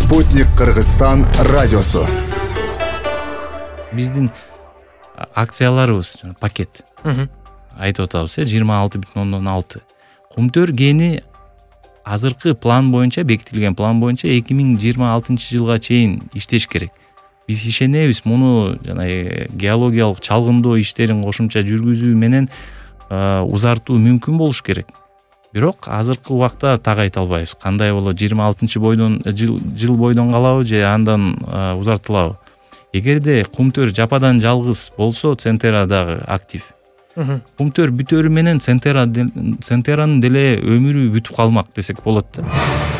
Спутник Кыргызстан радиосу. Биздин акцияларыбыз пакет айтып атабыз 26,6. Кумтөр гени азыркы план боюнча, бекитилген план боюнча 2026 чейин иштеш керек. Биз ишенебиз, муну геологиялык чалгындоо иштерин кошумча жүргүзүү менен узартуу мүмкүн болуш керек. Бирок азыркы убакта так айта албайбыз. Кандай болот, 26 бойдон жыл бойдон калабы же андан узартылабы. Эгерде кумтөр жападан жалгыз болсо, Центерра дагы актив. Кумтөр бүтөрү менен Центерранын деле өмүрү бүтүп калмак десек болот да.